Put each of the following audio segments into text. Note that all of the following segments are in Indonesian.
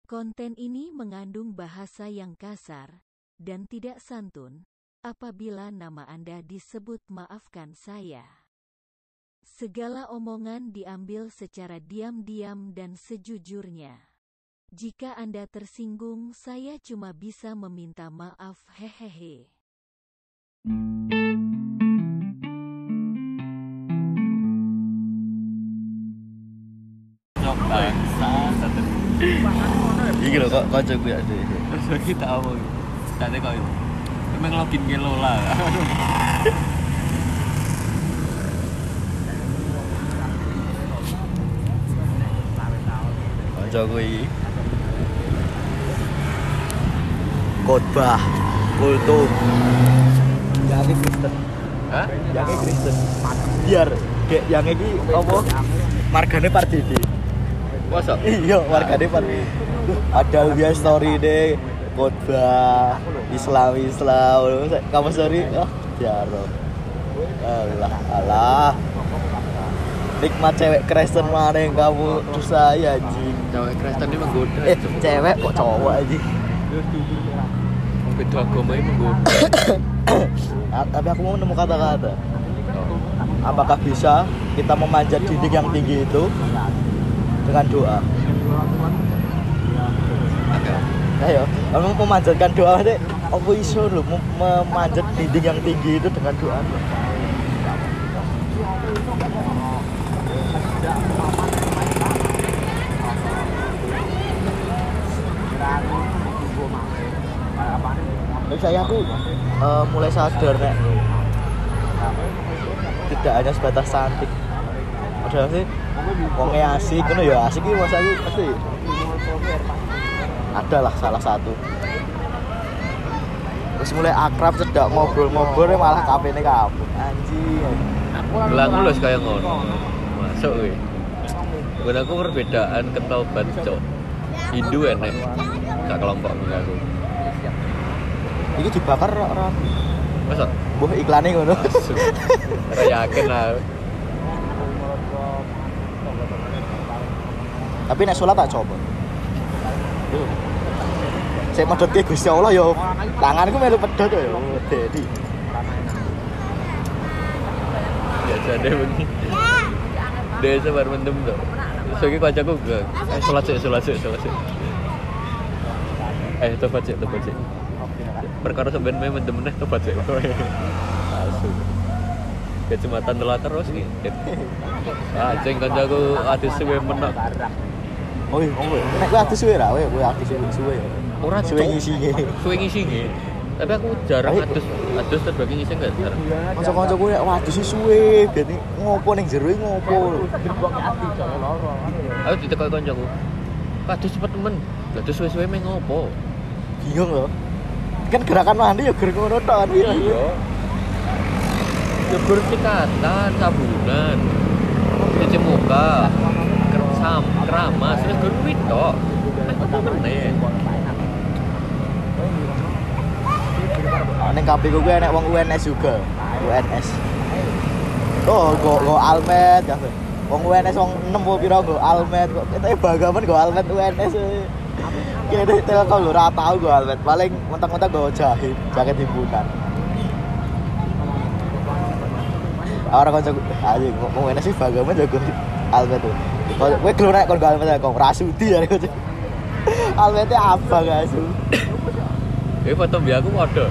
Konten ini mengandung bahasa yang kasar dan tidak santun. Apabila nama Anda disebut, maafkan saya. Segala omongan diambil secara diam-diam dan sejujurnya. Jika Anda tersinggung, saya cuma bisa meminta maaf. Hehehe. Iki lho kok kancaku ya deh. Terus kita omong. Dane kok itu. Emang login ke Lola. Kancaku iki khotbah kultum yang Kristen. Hah? Yang Kristen. Biar kayak yang iki apa? Margane Pardede. Masa? Iya, margane Pardede. Padahal dia story deh khotbah Islam kamu story jaro alah nikmat cewek Kristen mana yang kamu dosa ya anjing. Cewek Kristen ini menggoda. Cewek kok cowok anjing. Beda agama ini menggoda. Tapi aku mau nemu kata-kata. Apakah bisa kita memanjat dinding yang tinggi itu dengan doa? Ayo, kamu memanjatkan doa deh. Apa iso lho memanjat dinding yang tinggi itu dengan doa? Saya aku mulai sadar nek tidak hanya sebatas cantik. Padahal sih wongnya asik, kan ya asik iki masa aku pasti adalah salah satu. Terus mulai akrab cedak ngobrol-ngobrol malah kapene kabur. Anjing. Gelang lu kayak ngono. Masuk kowe. Buat aku perbedaan kental bancok. Hindu enek. Gak kelompok aku. Iki dibakar ora. Masa? Mbah iklane ngono. Ora yakin lah. Tapi nek salat tak coba. Saya medhot ke Gusti Allah ya. Tanganku melu pedhot ya. Dedi. Biasa deh bengi. Desa bar mendem to. Terus iki kancaku gak. Salat sik. Tobat sik. Perkara sampeyan mendem meneh tobat sik. Asu. Kecamatan Telater terus iki. Ceng kancaku ati suwe menok. Oh iya, nek kowe ati suwe ra, kowe ati suwe. Ora suwe ngisi. Suwe ngisi nggih. Tapi aku jarang adus terbagi ngisi enggak jarang. Kanca-kancaku nek adus suwe, berarti ngopo ning jero iki ngopo. Aku ditekok kancaku. Adus cepet temen. Adus suwe-suwe meh ngopo? Bingung lho. Kan gerakan mandi ya ger ngono tok. Iya. Ya bersikatan, sabunan. Cuci muka. Keramas, terus duit tok. Apa meneh? Ning kampung gue enek wong UNS juga. UNS. Oh, go almet ya. Wong UNS wong 6 pira go almet kok. Kita bagaman go almet UNS. Kene Telkom lho ora tau go almet. Paling mentek-mentek go jaket himpunan. Ora kanca ayo wong UNS sih bagaman jago almet tuh. Kowe gelem nek kon go almet kok rasudi ya kok. Almete apa guys? Foto biaku padha.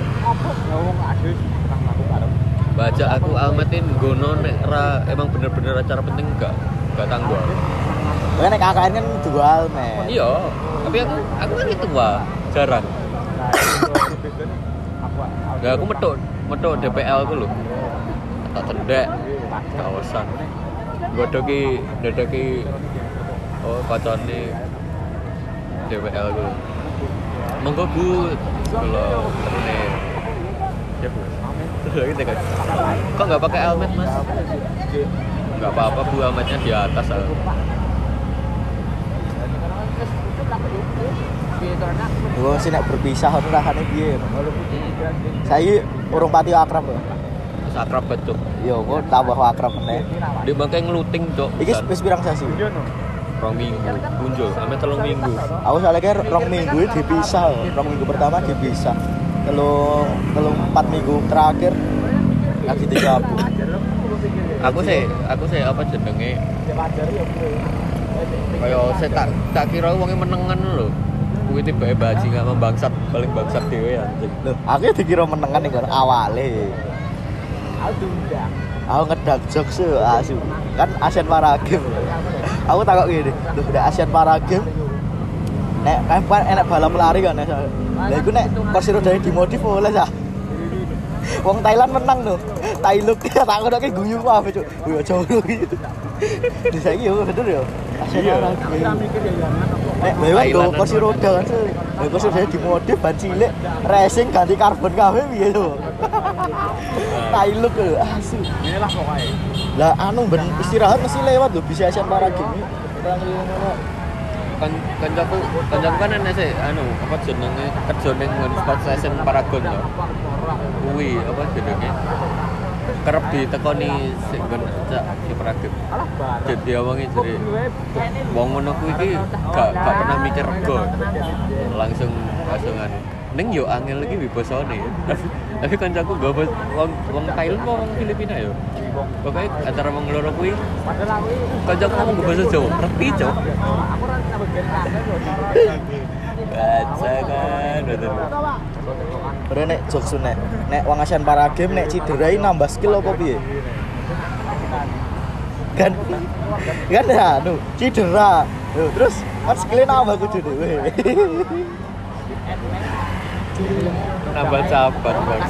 Baca aku almetin gono nek emang bener-bener acara penting enggak tangguh. Kowe nek KKN kan duwe almet. Iya, tapi aku kan tua, jarang. Nah, aku metuk DPL ku lho. Tak cendek kawasan. Godoki kacane DPL ku. Monggo Bu, kalau terne. Ya Bu. Kita kan. Kok enggak pakai helmet, Mas? Enggak apa-apa Bu, helmetnya di atas. Wong sing nek berpisah ono rasane piye? Saiki urung pati akrab lho. Wis akrab betul. Yo, kok tambah akrab meneh. Dia bangke ngluting, Cok. Iki wis pirang sasi? 2 minggu muncul sampai 3 minggu. Aku soalnya kayak 2 minggu itu dipisah. 2 minggu pertama dipisah. 4 minggu terakhir lagi digabung. Aku sih apa jenenge? Kayak saya tak kira wonge menengan lho. Kuwi tiba bajingan bangsat paling bangsat dhewe anjing. Loh, aku dikira menengan ning awale. Aku ngedak jokes asu. Kan Asian Para Games. Aku takok gini, lho udah Asian Para Games. Nek kan enak balap lari kan. Lah iku nek kursi rodane dimodif oleh sah. Wong Thailand menang lho. Thailand tak ngonoke guyu apa cuk. Yo jauh iki. Di saiki yo bener yo. Asian Para Games. Nek lewat lho kursi roda kan. Lah kursi rodane dimodif ban cilik, racing ganti karbon kabeh piye lho. Thailand lho asu. Inilah pokoknya. Lah anu ben istirahat mesti lewat lho bisa Asian Para Games. Kancaku kan enek sih anu apa jenenge kerja ning Sport Station Paragon lho. Kuwi apa jenenge? Kerep ditekoni sik nggon di Paragon. Jadi awange jere wong ngono kuwi iki gak pernah mikir rego. Langsung anu. Ning yo angel iki bibasane. Tapi kancaku gak wong Thailand apa wong Filipina yo. Pokoknya antara wong loro kuwi kancaku ngomong bahasa Jawa, ngerti, Cok. Baca kan betul. Ora nek jokes nek wong Asian Para Games nek cederai nambah skill apa piye? Kan ya anu cedera. Loh, terus kan skill nambah kudu dhewe. Nambah cabat, Bos.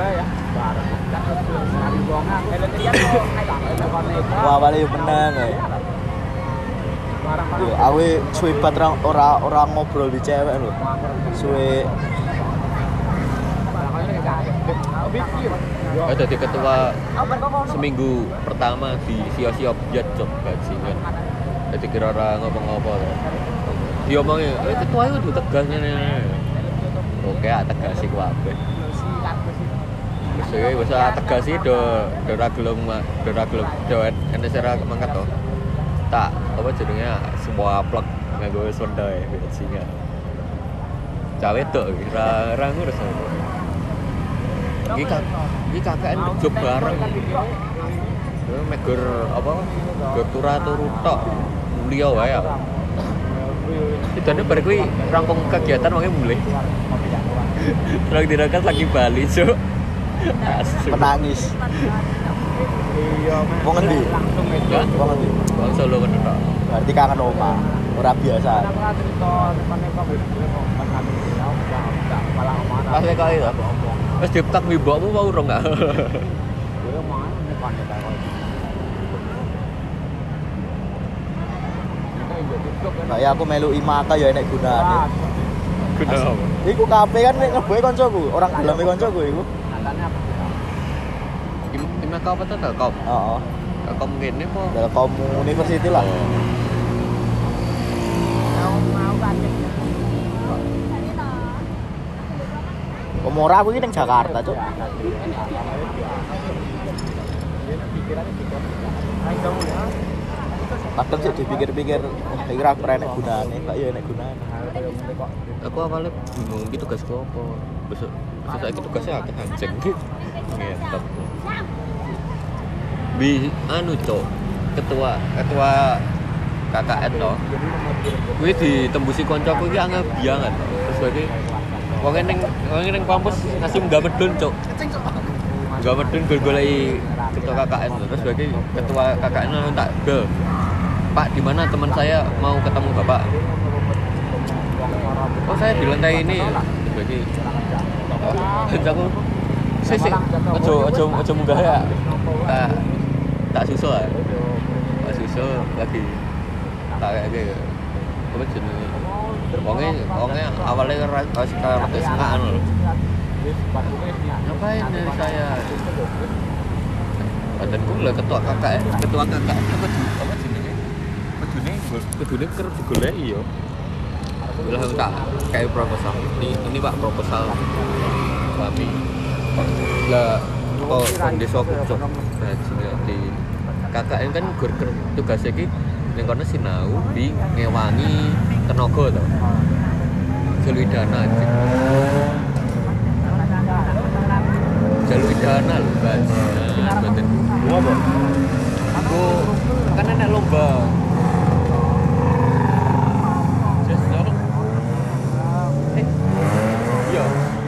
Wah, wale yo menang ae. Yo awe suwe bat ora ngobrol di cewek lho. Suwe Jadi ketua seminggu pertama di sio-sio biat job bajingan. Jadi kira orang ngopo-ngopo. Dia omongnya, ketua itu udah tegas nih. Oke, tegas sih kuabe. Saya bisa tegas sih do gelem ene sira mangkat to. Tak apa jenenge semua plek nganggo sonda ya bajingan. Cawe tok kira ngurus. Iki KKN job bareng. Megur apa? Turu tok. Mulia wae ya. Idane bar kuwi rampung kegiatan wae mulai. Terus dirakat lagi Bali, Cuk. menangis. Wong ngendi? Wong ngendi? Wong Solo kan tok. Berarti kangen oma. Ora biasa. Pas kali itu. Wis diptak mbokmu mau urung enggak? Kayak aku melu IMAKA ya enek gunane. Guna apa? Iku kabeh kan nek ngeboe kancaku, orang daleme kancaku iku. IMAKA apa tuh Telkom? Heeh. Telkom ngene apa? Telkom University lah. Komora aku iki ning Jakarta, Cuk. Kadang sih dipikir-pikir, kira aku enek gunane, kok ya enek gunane. Aku awalnya bingung iki tugasku apa. Besok saiki tugasnya akeh anjing iki. Ngetop. Anu Cuk, ketua KKN to. Kuwi ditembusi koncoku iki angel biangan. Terus bagi wong ning kampus ngasih enggak medun, Cuk. Enggak medun goleki ketua KKN. Terus bagi ketua KKN tak bel. Pak, di mana teman saya mau ketemu Bapak? Oh, saya di lantai ini. Bagi aku sik ojo munggah ya. Tak susul ya. Tak susul lagi. Tak kayak apa jenenge? Wonge awalnya harus kartu sekaan lho. Ngapain dari saya? Badanku lah ketua KKN apa jenenge? Kedune kerep digoleki yo. Lah tak kayak proposal. Ini Pak proposal kami. Lah kok desa Cuk. Di KKN kan tugasnya iki ning kono sinau di ngewangi tenaga to. Jalui dana anjing. Jalui dana lho, Mas. Mboten. Ngopo? Aku kan enek lomba. Iya.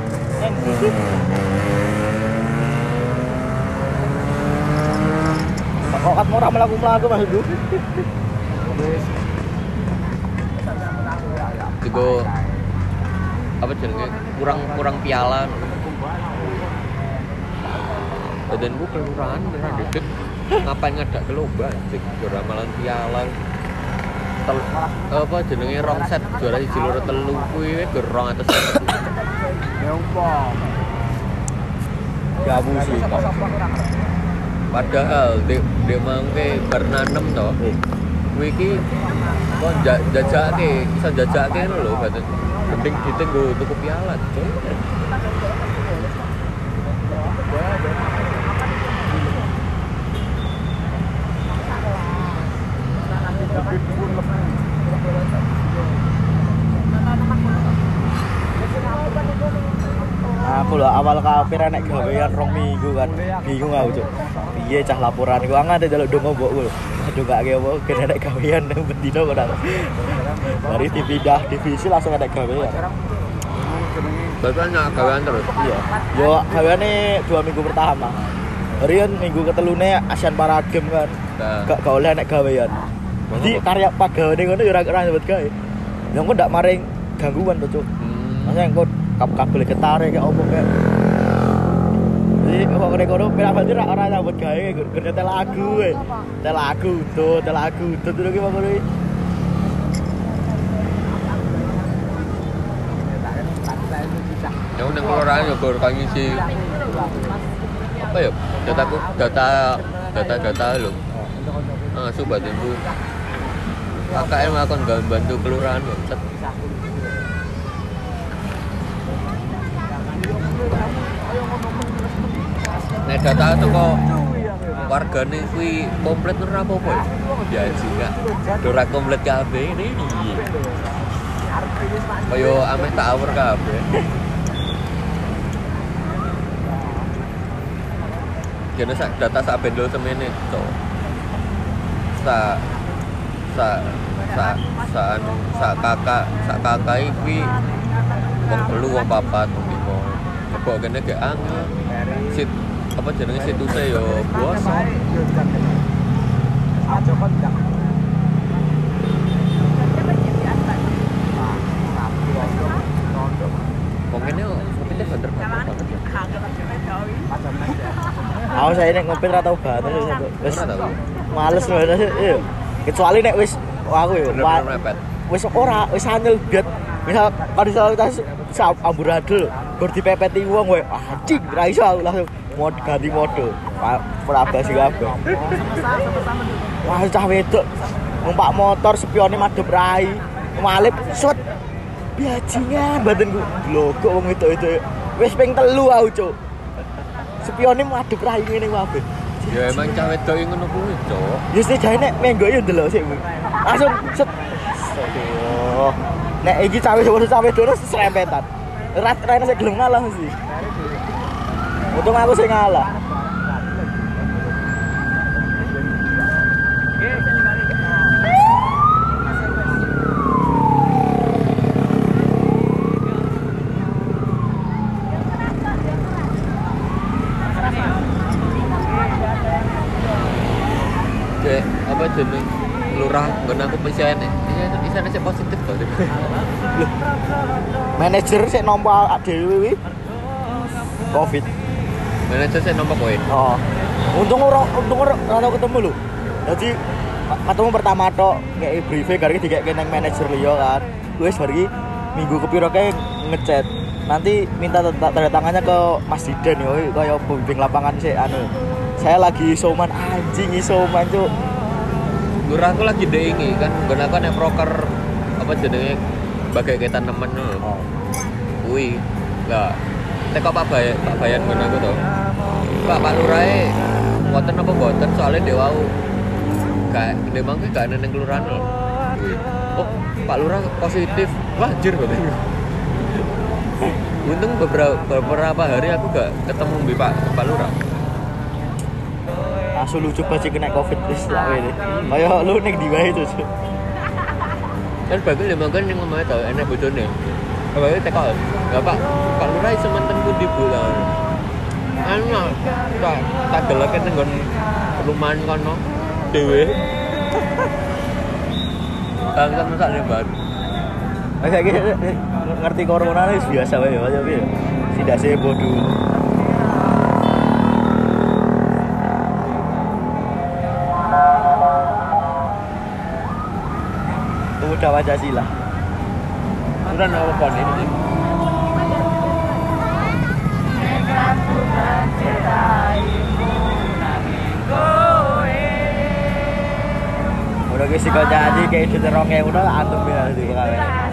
Kok kat ora mlaku-mlaku Mas Ibu? Juga apa jenenge kurang piala. Badanku kelurahan beneran deket. Ngapain ngadak ke lomba anjing juara malang piala. Apa jenenge rong set juara 1 loro 3 kuwi gerong atas. Ya opo? Gabu sih. Padahal dek mangke bar 6 to. Kuwi iki kok jajake, iso jajake ngono lho badan. Mending ditenggo tuku piala, Cuk. Aku lho awal kafir nek gawean 2 minggu kan. Bingung aku, Cuk. Piye cah laporan iku angate delok dongo mbokku lho. Aduh gak apa kene nek gawean nang bendino kok ora. Mari dipindah divisi langsung ada gawean. Bakal gawean terus. Iya. Yo gaweane 2 minggu pertama. Hari kan minggu ketelune Asian Para Games kan. Gak oleh nek gawean. Jadi karya pagawane ngono yo ora nyebut gawe. Yo kok ndak maring gangguan to, Cuk. Masa engko kabel getare kayak opo kayak. Jadi kok kono pira berarti ora nyebut gawe gede tel lagu. Tel lagu terus ki ngono iki. Ya udah kelurahan ya gor kang ngisi apa ya data lho. Sobat itu KKM akan gak bantu kelurahan ya. Nek data itu kok wargane kuwi komplit ora apa-apa ya. Ya juga ora komplit kabeh ini. Kaya ameh tak awur kabeh. Kene sak data sak bendol semene to. Sak kakak iki wong 3 wong 4 wong 5. Kok kene gak angel. Sit apa jenenge situse yo bos. Wong kene ngopite bener banget. Aku saya nek ngopi ora tau banget wis males ngono iya. Kecuali nek wis aku yo wis ora wis anyel biat misal kalau kita amburadul gur dipepeti wong kowe anjing ra iso aku langsung mod ganti mode ora basi kabeh. Wah cah wedok numpak motor spione madhep rai malip set bajingan badanku blogok wong wedok-wedok wis ping 3 aku cuk. Spione madhep rai ngene kabeh. Ya emang cah wedok ngono kuwi, Cuk. Ya sih jane nek menggo yo ndelok sik kuwi. Langsung set. Oh. Nek iki cah wedok serempetan. Rene sik gelem ngalah mesti. Untung aku sing ngalah. Apa jeneng lurah nggon aku PCN isane sik positif to. Manajer sik nampa dhewe kuwi Covid. Manajer sik nampa kowe. Oh. Untung ora tau ketemu lho. Jadi ketemu pertama tok ngeki briefing karo iki dikek nang manajer liya kan. Wis bar iki minggu kepiro kae ngechat. Nanti minta tanda tangannya ke Mas Didan yo kaya pembimbing lapangan sik anu. Saya lagi isoman anjing isoman cuk. Lurah aku lagi ndek kan nggon nek proker apa jenenge bagai ketan nemen lho. Oh. Kuwi. Lah teko Pak Bayan nggon aku to. Pak Lurahe wonten apa mboten soalnya dhewe wau kayak memang gak ada yang kelurahan loh. Oh, Pak Lurah positif. Wah, jir katanya. Untung beberapa hari aku gak ketemu di Pak Lurah. Langsung lucu pasti kena covid wis lah ini. Kayak lu ning di wae itu. Kan bagus ya makan yang ngomongnya tau enak bojone. Kayak tekol. Enggak Pak Lurah iso manten pundi Bu lah. Ana tak delok nang nggon perumahan kono dhewe. Kan sak lebar. Kayak gitu ngerti corona wis biasa wae ya piye. Tidak sebodoh dulu. Udah Pancasila. Udah nawa kon ini. Udah guys sih kau nyanyi kayak itu terongnya udah antum ya di kawe.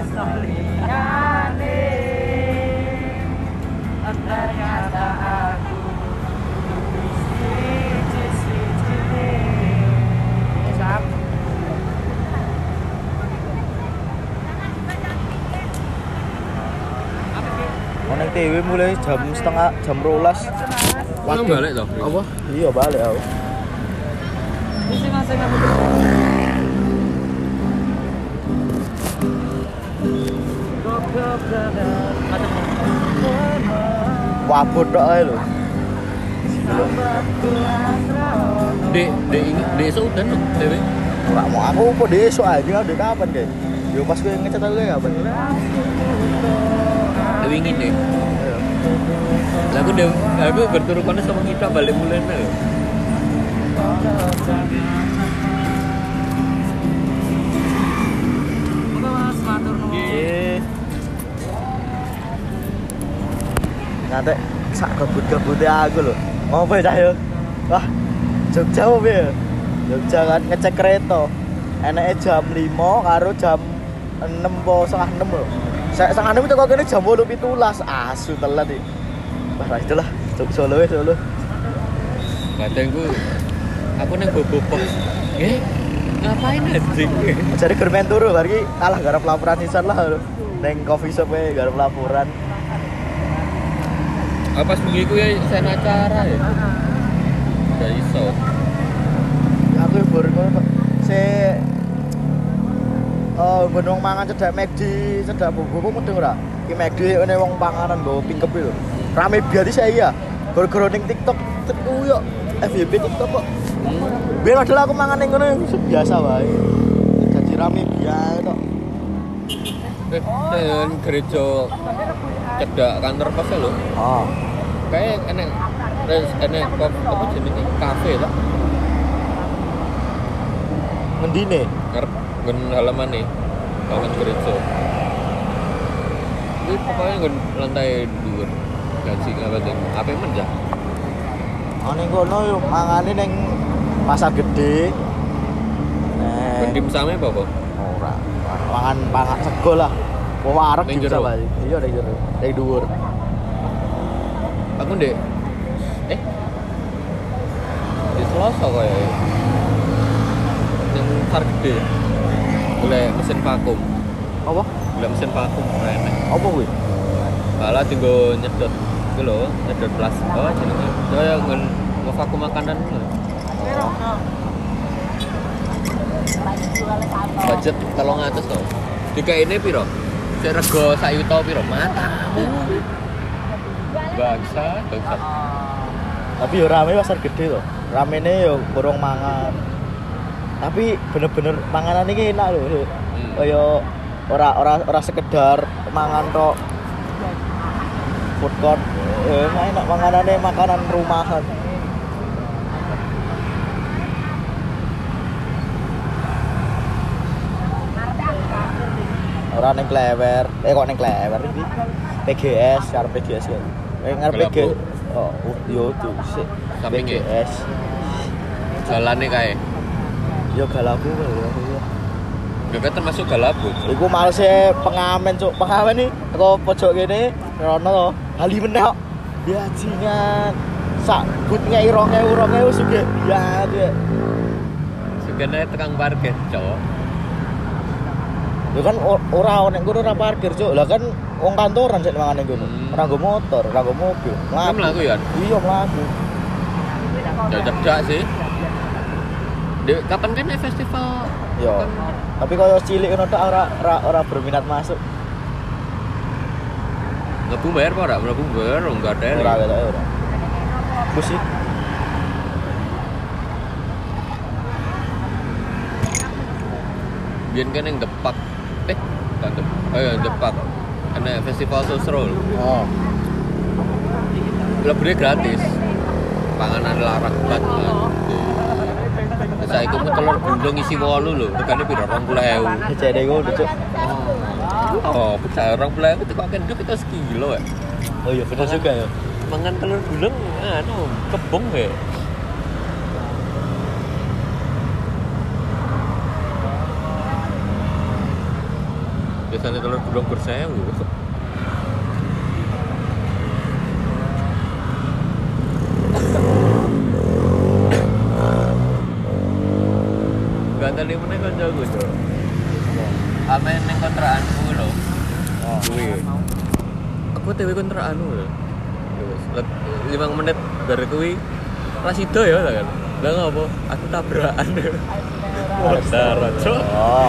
Neng TV mulai jam 12:30. Waktu balik toh. Apa? Iya balik aku. Wabut tok ae lho. Dek udan dong, Dewi. Ora mau aku kok besok aja udah kapan kayak. Yo pas gue ngecat aku kapan. Wingi deh. Lah aku berturu kono sama kita balik mulai lho. Nanti sak kebut-kebutnya aku loh. Ngopo ya yo? Wah, Jogja opo ya? Jogja kan ngecek kereta. Enake jam 5 karo jam 6 po setengah 6 lho. Setengah 6 itu kok kene jam 8:17. Asu telat iki. Wah, itulah Solo wis Solo. Katengku aku nang bobo pos. Ngapain anjing? Jadi germen turu bar iki kalah garap laporan sisan lah lho. Neng coffee shop e garap laporan. Apa seminggu ya sana acara ya? Gak iso. Aku baru gunung mangan cedak McD, cedak buku mudeng ora? Ki McD ngene wong panganan nggo pingkep lho. Rame biar saya. Gara-gara ning TikTok yo FYP TikTok kok. Biar adalah aku mangan ning ngono biasa wae. Jadi rame biar tok. Gereja cedak kantor pos lho. Oh. Kayak enek apa jenenge kafe lah. Ngendine? Ngarep nggon halaman gereja. Ini pokoknya nggon lantai 2. Gaji apa tuh? Apa men ya? Ning kono yo mangane ning pasar gede. Pendim same apa kok? Ora. Pangan sego lah. Wareg bisa wae. Iya ning jero. Ning dhuwur. Aku ndek di Selasa kok ya. Yang pasar gede. Boleh mesin vakum. Apa? Boleh mesin vakum enak. Apa kuwi? Malah tinggal nyedot itu loh, nyedot plastik. Oh, jenenge. Saya ngevakum makanan lho. Budget 300 to. Dikaine piro? Sik rego sak yuta piro? Matamu. Bangsa. Tapi yo rame pasar gede to. Ramene yo kurang mangan. Tapi bener-bener panganan iki enak lho. Kaya ora sekedar mangan tok. Food court enak panganane makanan rumahan. Ora ning Klewer. Kok ning Klewer iki? PGS karo PGS ya. Ngarep PGS. Oh, yo tuh sik. PGS. Jalane kae. Yo Galabu ya. Gak termasuk Galabu. Iku malese pengamen cuk. Pengamen iki teko pojok kene rono to. Hali meneh kok. Bajingan. Sak but ngei 2000 sugih. Ya. kene tukang parkir, Cok. Ya kan ora nek ngono ora parkir, Cuk. Lah kan wong kantoran sik mangane ngono. Ora nggo motor, ora nggo mobil. Mlaku ya? Iya, mlaku. Ya cedak sih. Dek kapan kan festival? Yo. Tapi koyo cilik ngono tok ora berminat masuk. Mlebu bayar apa ora? Mlebu bayar enggak ada. Ora ketoke ora. Musik. Biyen kan yang Depak. Kan Depak. Karena festival sosro. Oh. Lebih gratis. Panganan larang banget. Saiki ku telur gulung isi 8 lho, regane piro? 20.000. Jane ngono, Cuk. Oh, pecah 20.000 itu kok kenduk itu sekilo ya. Oh iya, bener juga ya. Mangan telur gulung kebong ya. Biasanya telur gulung bersewu. Gantane meneh kancaku, Cuk. Amen ning kontrakanku lho. Oh. Kuwi. Aku tewe kontrakanku lho. Ya wis, 5 menit bar kuwi ra sida ya lah kan. Lah ngopo? Aku tabrakan. Modar, Cuk. Oh.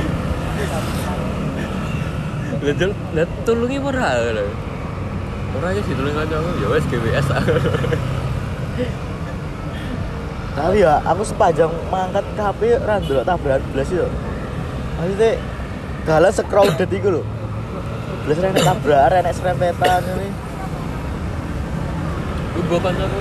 Lah tulungi ora lho. Ora ya ditulungi kancaku, ya wis GWS. Tapi ya, aku sepanjang mangkat HP ra ndelok tabrakan blas yo. Maksudnya dalan se-crowded iku lho. Blas rene tabrakan, enek serempetan ngene. Ibu kancaku.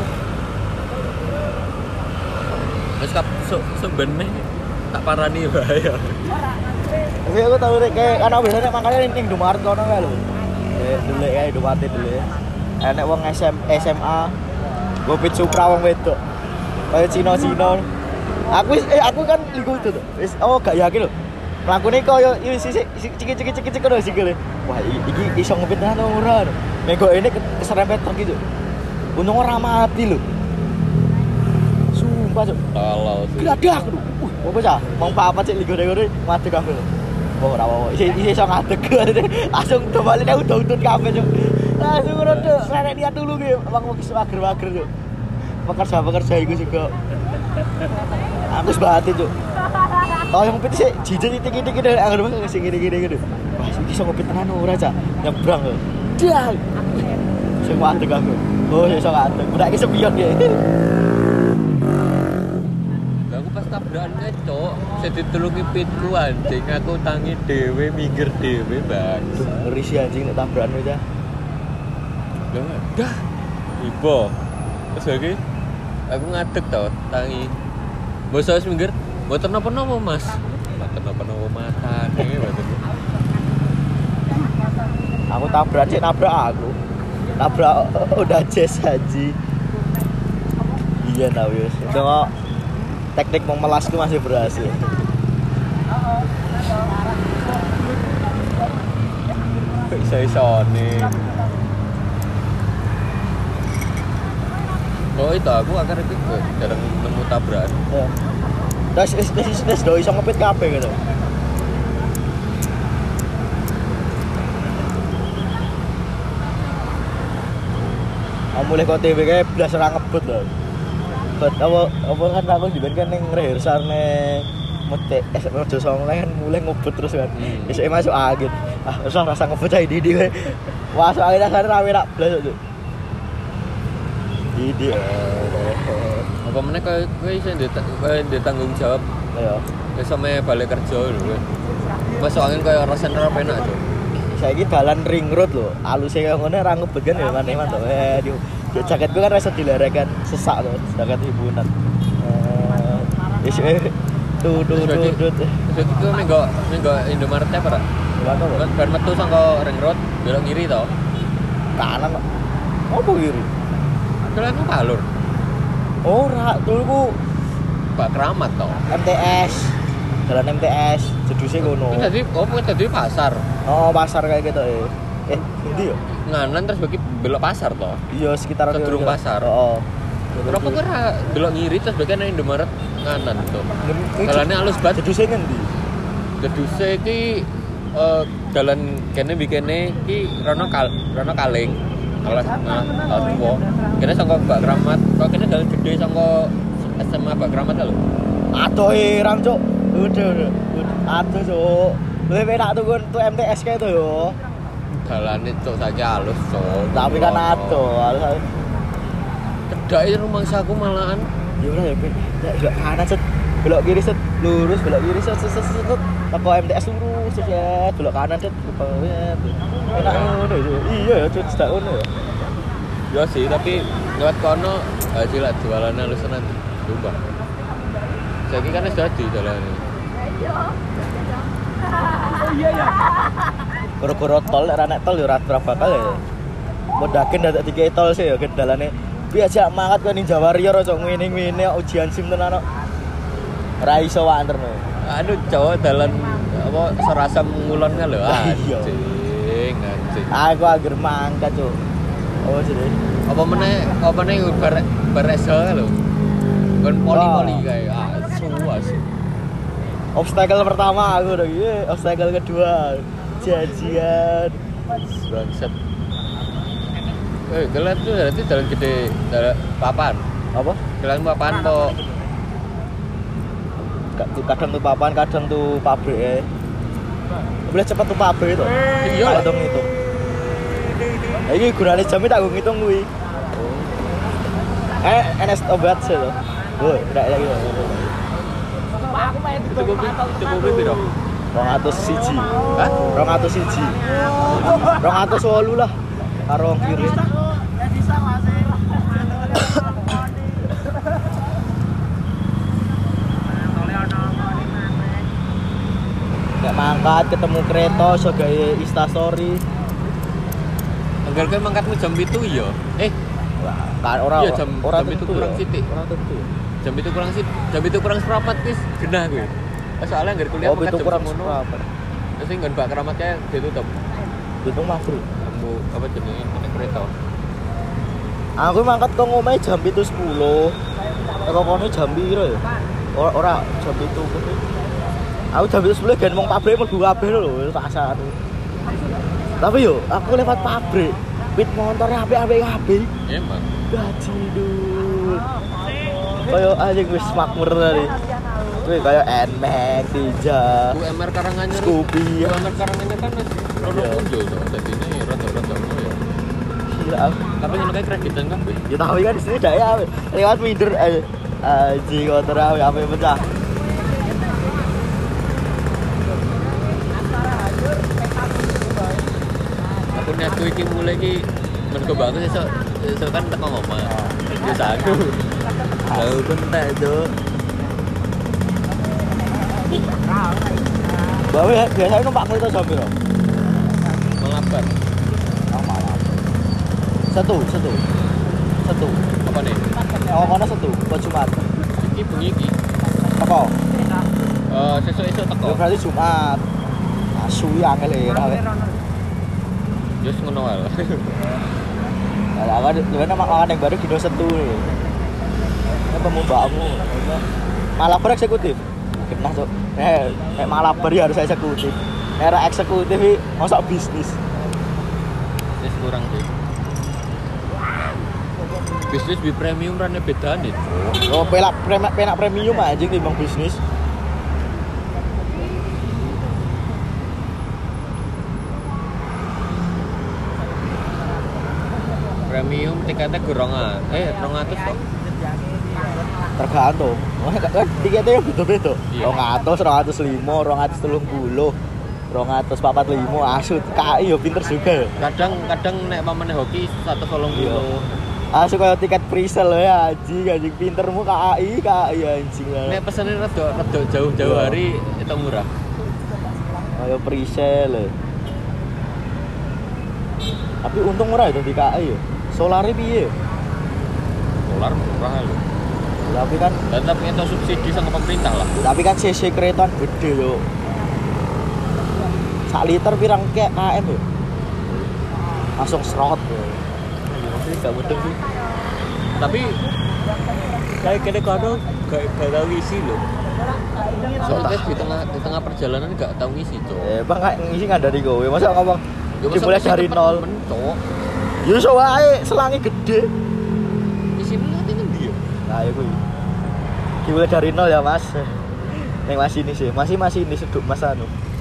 Wis sebene tak parani bahaya. Tapi aku tau nek kayak ana biasanya makanya ning Indomaret kono kae lho. Dulek kae Indomaret dulek. Enek wong SMA Gopit Supra wong wedok. Kayak Cina-Cina. Aku kan iku itu tuh. Wis gak yakin lho. Mlakune koyo cik-cik ngono sikile. Wah, iki iso ngepit tenan ora. Mego ini keserempet truk gitu. Untung ora mati lho. Sumpah, Cuk. Tolol sih. Gladak lho. Apa cah? Wong papat sik ligore-ligore mati kabeh lho. Oh, ora apa-apa. Iso ngadeg. Langsung domaline udah-udah kabeh, Cuk. Langsung ngono tok. Rene niat tulungi wong wis mager-mager, Cuk. Pekerja itu juga aku sebati Cuk. Kalau yang ngopit sih jijik titik-titik dari agar banget ngasih gini-gini gitu. Wah ini bisa ngopit tenan ora Cak. Nyebrang lho. Dah. Sing ngadeg aku. Oh iso ngadeg. Udah iki sepion ya. Lah aku pas tabrakan Cuk, saya ditulungi pitku anjing, aku tangi dhewe minggir dhewe, Bang. Ngeri sih anjing nek tabrakan Cak. Lah dah. Ibo. Terus lagi aku ngadeg tau tangi. Bos wis minggir, mboten napa-napa, Mas. Mboten napa-napa matane mboten. Aku tabrak sih nabrak aku. Nabrak udah jazz haji. Iya tau wis. Itu kok teknik memelasku masih berhasil. Iso-isone. Oh itu aku akhirnya jarang nemu tabrakan. Ya. Terus do iso ngepit kabeh gitu. Mulai kok TV kayak blas ora ngebut lho. Bet apa kan aku juga kan ning rehearsal ning mete Rojo Songleng kan mulai ngebut terus kan. Wis masuk angin. Ah wis rasa ngebut ae di kowe. Masuk angin rasane rame rak blas kok. Idi. Apa meneh kowe iso ditanggung jawab. Ya. Wis sampe balik kerja lho kowe. Masuk angin kaya rasane ora penak, Cuk. Saiki dalan ring road lho. Aluse kaya ngene ra ngebut kan ya maneh to. Jaketku kan rasa dilerekan sesak lho, sedangkan hiburan. Wis tuh. Jadi ku minggo Indomaret apa ora? Kan bar metu saka ring road belok kiri to. Kanan kok. Opo kiri? Jalanku palur. Ora, tulku Pak Keramat to. MTS. Jalan MTS, jeduse kono. Iki dadi pasar. Oh, pasar kayak gitu endi ya? Nganan terus bagi belok pasar to. Iya, sekitar Sedurung pasar. Oh. Kenapa kok ora delok ngiri terus bagian nang Indomaret kanan to. Dalane alus banget. Jeduse ngendi? Geduse iki dalan kene bikene iki rono Kaleng. Alas tuwa. Kene saka Mbak Kramat, kok kene dalan gede saka SMA Mbak Kramat lho. Aduh heran, Cuk. Udah. Aduh, Cuk. Lebih enak tuh MTS kayak itu yo. Dalane cuk saiki alus, Cuk. Tapi kan aduh, halus. Cedake rumangsaku malahan. Ya ora ya, belok kanan set, belok kiri set, lurus belok kiri set. Teko MTS lurus set, belok kanan set, enak ngono ya. Iya ya, Cuk, sedak ngono ya. Ya sih, tapi lewat kono hasil jualannya halus tenan. Coba. Saiki kan wis dadi dalane. Koro-koro tol, nek nek tol ya ora bakal ya. Modakin dadak dikei tol sih ya kendalane. Biasa mangkat kowe ning Jawa Warrior cok ngene-ngene ujian SIM tenan kok. Ora iso wanterno. Anu Jawa dalan apa Serasam Ngulon kan lho. Iya. Anjing. Aku agar mangkat cok. Oh jadi. Apa meneh bereso lho. Kon poli-poli kae. Suwas. Obstacle pertama aku udah gitu, obstacle kedua janjian Bangsat. Kalian tuh berarti jalan gede, jalan papan. apa? Kalian papan kok. Kadang tuh papan, kadang tuh pabrik ya. Boleh cepet tuh pabrik itu. Iya. Hitung itu. Ini gunanya jam tak gue ngitung gue. NS obat sih loh. Woi, tidak lagi. Itu kopi piro? 201. Hah? 201. 208 lah. Karo kiri. Gak mangkat ketemu kereta so gawe Instastory. Anggar kowe mangkatmu jam 7 ya? Kan ora Iya, jam 7 kurang sithik. Ora tentu. Jam 7 kurang sithik. Jam 7 kurang seprapat wis genah kowe. Soalnya anggar kuliah Oh, itu kurang ngono. seprapat. Terus nggon Mbak Kramatnya ditutup. Itu maghrib. Kamu apa jenenge naik kereta. Aku mangkat kok ngomahe jam 7.10. Teko kono jam piro ya? Ora jam 7. Aku jam 7.10 gen mong pabrik mlebu kabeh lho, pasar. Tapi yo, aku lewat pabrik. Pit motornya apik-apik kabeh. Emang. Gaji dul. Kayak anjing wis makmur tadi. Kuwi kaya Nmax, Ninja, UMR Karanganyar. Scoopy. UMR Karanganyar kan wis rono muncul to. Dadi ini rada-rada ngono ya. Gila. Tapi ngono kae kreditan kabeh. Ya tapi kan di sini daya lewat minder anjing motor apa pecah. Aku niatku iki mulai iki mergo banget esuk kan teko ngomah. Wis aku. Lalu bentek, Cuk. Bawa biasanya numpak kereta jam piro? Melabar. Satu. Apa nih? Oh, kono satu, buat Jumat. Iki bengi iki. Apa? Sesuk-esuk teko. Ya berarti Jumat. Asu ya angel ya. Just ngono wae. Lah kan makan yang baru dino setu. Apa mau mbakmu? Malah eksekutif. Kenah, Cuk. Malabar ya harus eksekutif. Era eksekutif iki mosok bisnis. Wis kurang sih. Bisnis di premium rane bedane. Oh, penak premium anjing timbang bisnis. Premium tiketnya kurangan. 200 kok. Tergantung. Tiketnya yang beda-beda. Iya. 200, 205, 230, 245 asu KI yo pinter juga ya. Kadang nek pamane hoki 180. Asu kaya tiket pre-sale ya anjing pintermu KI anjing. Nek pesane rada jauh-jauh hari itu murah. Kaya pre-sale. Tapi untung murah itu di KI ya. Solari piye? Dolar murah lho. Tapi kan Tetap itu subsidi sama pemerintah lah. CC kereta gede yo. 1 liter pirang km yo. Langsung serot yo. Ini gak mudeng sih. Tapi kayak kene kono gak tahu isi loh. Soalnya di tengah perjalanan gak tahu ngisi, Cok. Bang gak ngisi ngandani kowe. Masa ngomong dimulai dari nol. Cok. Ya iso wae selangi gede. Isi nanti ngendi ya? Nah, ya kuwi. Dimulai dari nol ya, Mas. Ning masih ini sih. Masih ini seduk Mas anu.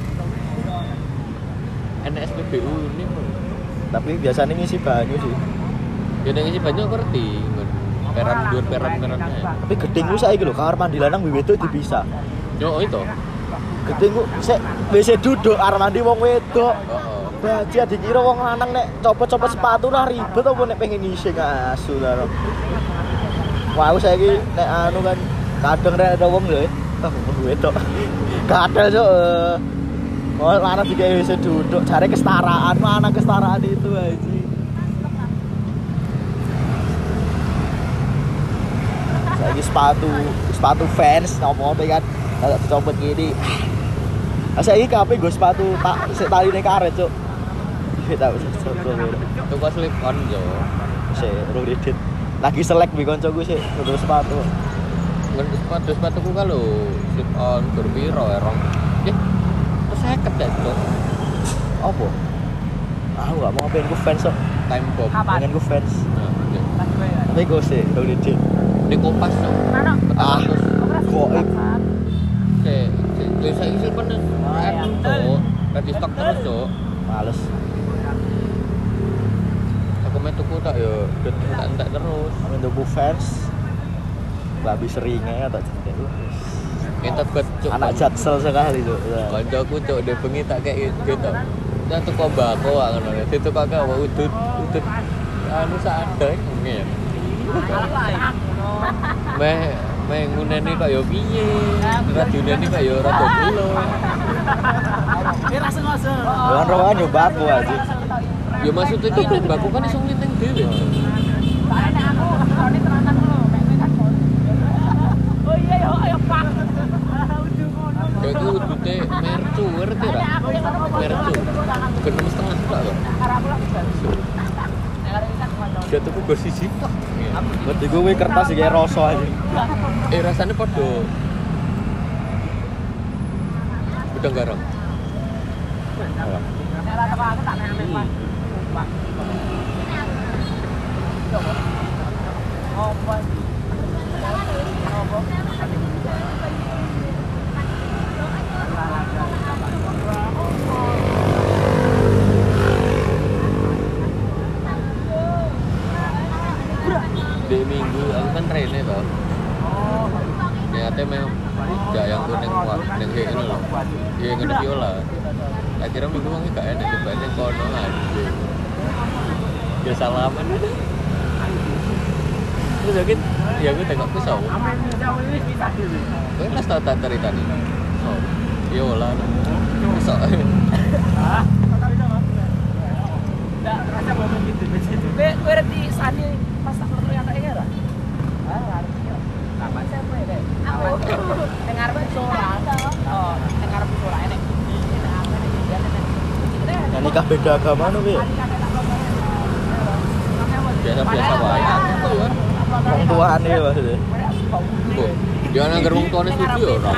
NSPBU ini. Tapi biasanya ngisi banyu sih. Ya nek ngisi banyu aku ngerti. Peran dhuwur perannya. Tapi gedeng ku saiki lho, kamar mandi lanang wedok dipisah. Yo itu. Gedeng ku sik WC duduk arep mandi wong wedok. Heeh. Baja dikira wong lanang nek copot-copot sepatu lah ribet apa nek pengen ngisi ngasu lho. Wah, aku saiki nek anu kan kadang rek ada wong lho. Wong wedok. Kadang so oh, lanang digawe WC duduk, cari kesetaraan, mana kesetaraan itu aja. Lagi sepatu fans ngomong kan kalau dicopot gini saya ini kape gue sepatu tak taline karet cuk kita Itu kok slip on yo. Redit lagi selek bi koncoku sih kudu sepatu Sepatuku kalau slip on berpiro erong. Terus saya kedek cuk. apa? Aku gak mau pengen gue fans kok Time bomb. pengen gue fans tapi gue sih redit Di Kompas cuk. Goib Saya isi penuh. Cuk. Lagi stok terus cuk. males Aku main tuku tak yo, entek terus. amin tuku fans babi seringnya tak cendek Kita bet cuk. anak jaksel sekali tuh Kancaku cuk dia bengi tak kayak gitu. Kita tuku bako ngono. Itu kok kayak udut anu sadar ngene. Meh nguneni kok yo piye? Radionene kok yo rada gelo. Rohan yo baku aja Ya maksudnya iki baku kan iso nglinteng dhewe. Oh iya yo ayo Pak. Kayak itu udute mercu, ngerti ra? Mercu. Genep setengah tok lho. Ya tuku go siji tok. berarti gue kertas kayak rosok aja Rasanya podo. Udah garam. Di minggu aku kan trene toh. Niatnya memang tidak yang kuning kuat, yang kayak ini loh. Ya yang ada viola. Akhirnya minggu wangi gak enak dibanding kono aja. Ya salaman. Terus yakin, ya gue tengok ke sawo. Gue pas tau tak cerita nih. Oh, viola. Sok. Enggak rasa bobo gitu. Gue di sani pas tak perlu yang kayak lah. Kapan siapa ya? Dengar suara. Oh, dengar suara enek. nah nikah beda agama nih Bi Biasa-biasa wae. orang tuaan nih maksudnya Dia nang wong tuane setuju ya ora.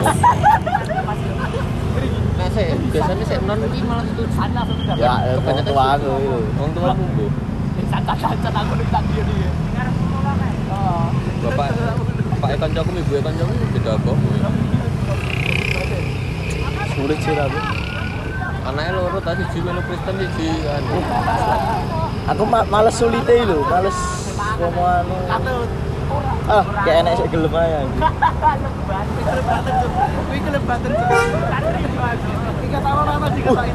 Nah, biasanya saya non iki malah setuju. ya orang tua aku itu Wong tua munggo. Cacat aku ditak dia dia. Oh. Bapak kancaku ibu kancaku beda agama ya. sulit sih tapi Anaknya loro tadi siji melu Kristen siji anu. aku males sulite lho males ngomong anu kayak enak sik gelem ae Kuwi kelebatan. Tiga tahun lama dikatain.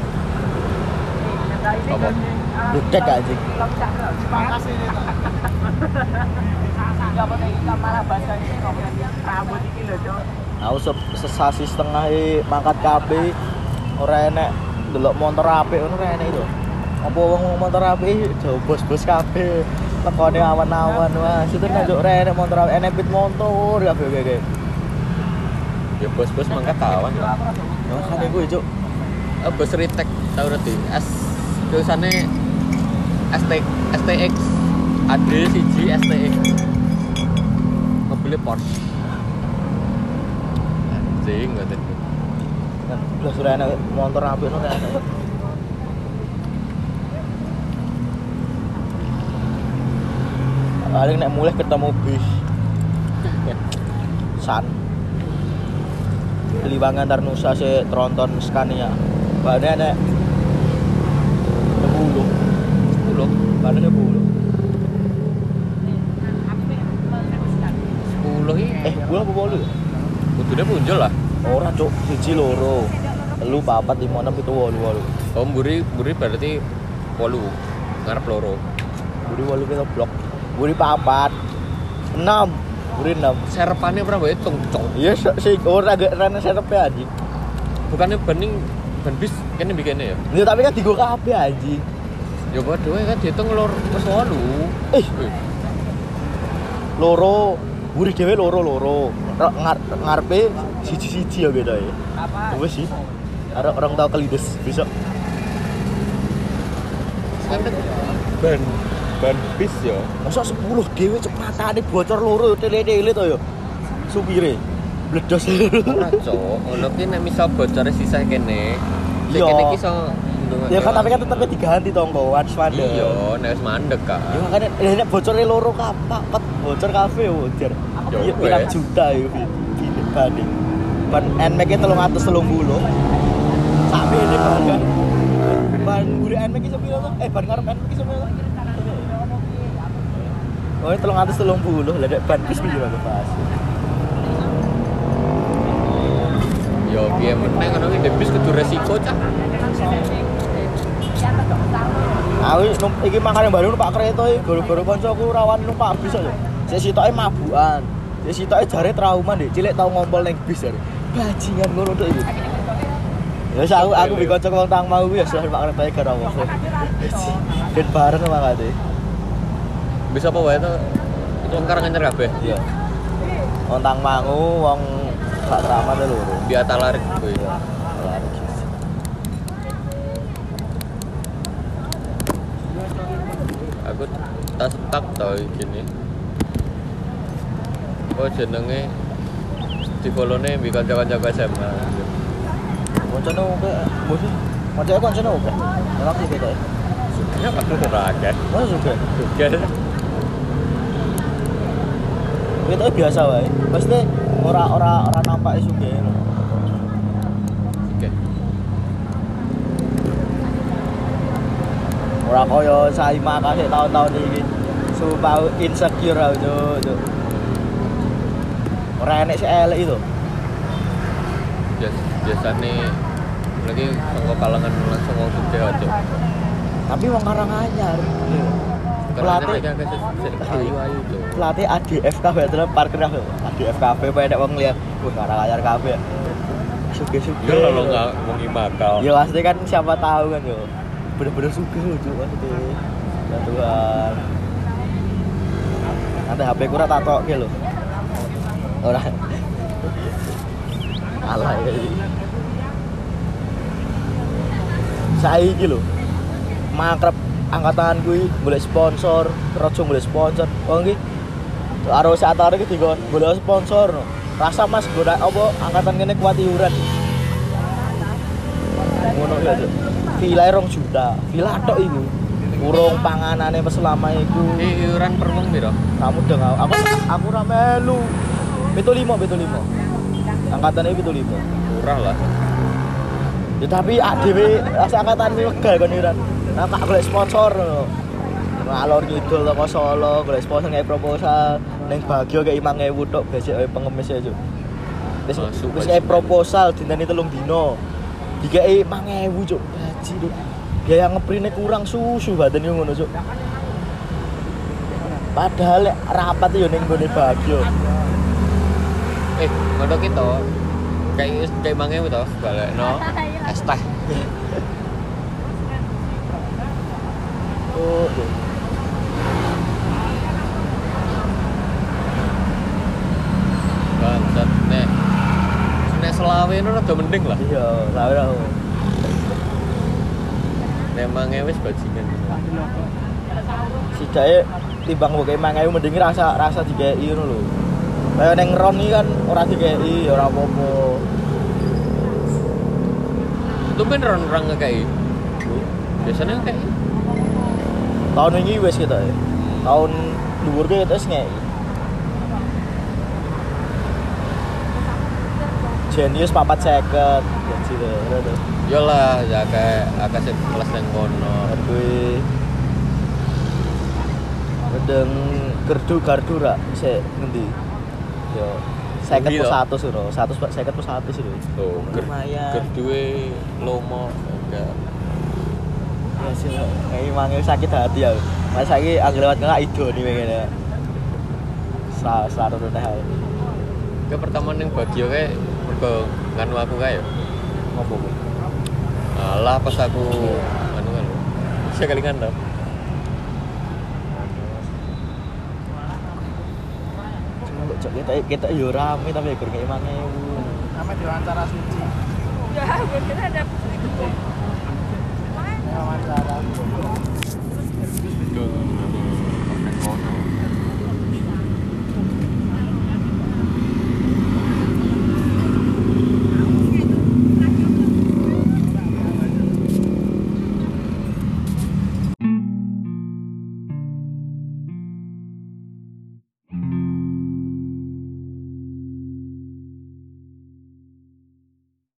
Apa? budek aja Pangkas ini. Enggak boleh ikan malah bahasa ini ngomong rambut iki lho, Cok. aku sesasi setengah mangkat kabeh ora enek delok motor apik ngono ora enek itu apa wong motor apik jauh bos-bos kabeh tekone awan-awan wah situ nek ora enek motor apik enek pit motor kabeh kayak Ya bos-bos mangkat tawan. makane kuwi cuk Bos Ritek tau ngerti. Tulisannya STX Ada siji STX. Mobilnya Porsche. Anjing ngoten. Kan belas ora enak motor apik ora enak. Paling nek mulai ketemu bis. San. Liwangan Tarnusa se tronton Scania. Bane nek 10. Bane 10. 10 iki. Gua apa 8? Kudune punjul lah. Ora cuk, 1 loro. 3 4 5 6 7 8. Oh, mburi berarti 8. Ngarep loro. Buri 8 kita blok. Buri 4. 6. Buri 6. Serepane pernah mbok hitung, cok. Iya sik ora gak rene serepe anjing. Bukannya ban bis kene bikene ya. Ya tapi kan digo kabeh anjing. Ya padha wae kan dihitung lor wis 8. Loro, buri dhewe loro. Ngarepe siji-siji ya beda ya. Wes sih. Arek orang tau kelindes besok. Ban bis ya. Masa 10 dhewe cuk matane bocor loro tele-tele to ya. Supire bledos. Ora, cok. Ngono ki nek misal bocor sisah kene. Sing Iya. kene ki iso Ya kan tapi kan tetep diganti to engko once mandek. Iya, nek wis mandek kan. Ya makanya nek bocornya loro kapak, bocor kafe wajar. Ya Ya wes. 6 juta ya gini banding. Ban NMAX e 330. Sak ini ban. Ban guri NMAX iso piro to? Ban ngarep NMAX iso piro to? Oh, 330. Lah nek ban bis piro to, Pas? Yo piye meneh ngono ki bis kudu resiko cah. Iki makane baru numpak kereta iki gara-gara kancaku rawan numpak bis aja. Sik sitoke mabukan. Sik sitoke jare trauma ndek cilik tau ngompol ning bis jare. Bajingan ngono tok iki. Ya aku dikocok wong tang mau kuwi ya sudah numpak kereta gara apa. Ben bareng makane. Bisa apa wae to? Itu angkar ngancer kabeh. Iya. Wong tang mangu wong gak ramah lho. Biata larik kuwi. Aku tas tak tau gini. Oh jenenge di follow-ne mbek kanca-kanca SMA. Koncone oke, musuh. Macake koncone oke. Ora iki ketoke. Ya aku ora akeh. Mana juga? Juga. Itu biasa wae. Maksudnya ora nampak sugih lho. Oke. Ora kaya Saima kasih tahun-tahun iki. Sumpah insecure aku, Cuk. Ora enek sik elek itu. Biasane lagi saka kalangan langsung wong sugih aja. Tapi wong Karanganyar. Pelatih ayu-ayu tuh. Pelatih ADF Cafe adalah parkir ADF Cafe apa enek wong lihat. Wah, Karanganyar Cafe. Sugih-sugih. Ya kalau enggak wengi bakal. Ya pasti kan siapa tahu kan yo. Bener-bener sugih lho Cuk maksudnya. Ya Tuhan. Nanti HP ku ora tak tokke lho. Ora. Alah iki. Saiki lho. Makrep angkatan kuwi golek sponsor, rojo golek sponsor. Wong iki karo satare iki dikon golek sponsor. Rasa Mas golek apa angkatan kene kuat iuran. Ngono ya, Cuk. Villa 2 juta. Villa tok iku. Urung panganane selama iku. Iuran per wong piro? Kamu deng aku ora melu. 75. Angkatane 75. Murah lah. Ya tapi dhewe angkatan legal kon iuran. Nah, tak golek sponsor ngono. Ngalor ngidul teko Solo, golek sponsor ngai proposal ning Bagio kayak 5.000 tok besok pengemis ya, Cuk. Wis ngai proposal dinteni 3 dino. Dikei 5.000, Cuk. Gaji, Cuk. Biaya ngeprine kurang susu badan yo ngono, Cuk. Padahal rapat yo ning gone Bagio. Ngono ki to. Kayak 5.000 to, balekno es teh. Oh. Bangsat nek selawe itu rada mending lah. Iya, selawe lah. Nek 5.000 wis bajingan. Sidake timbang kok 5.000 mending rasa dikeki ngono lho. Kayak ning ron iki kan ora dikeki, ora apa-apa. Tumben orang ngekei. Biasanya ngekei. Tahun ini wis kita ya. Tahun dhuwur ki wis ngeki. Jenius 450 gitu. Yo lah, ya kayak akeh kelas yang kono. Kuwi Wedeng gardu ra sik ngendi? Yo 50 plus 100 lho, 150 plus 100 lho. Tuh, Lumayan. gerduwe lomo enggak. Ya sih, kayak mangil sakit hati ya. Mas saiki anggere lewat kena ido nih pengen ya. Selalu udah. Ke pertama ning Bagio kae mergo nganu aku kae yo. Ngopo kuwi? Alah pas aku anu kan. Sekali ngandap. Kita yo rame tapi gur kayak 5.000. Sama diwawancara suci. Ya, mungkin ada. Diwawancara.